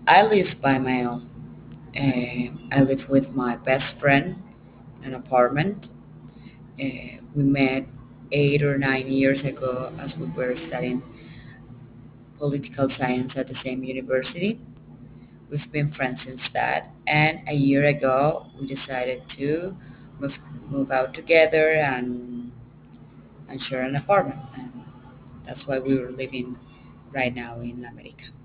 I live by my own. I live with my best friend in an apartment. We met 8 or 9 years ago as we were studying political science at the same university. We've been friends since that, and a year ago we decided to move move out together and share an apartment, and that's why we were living right now in America.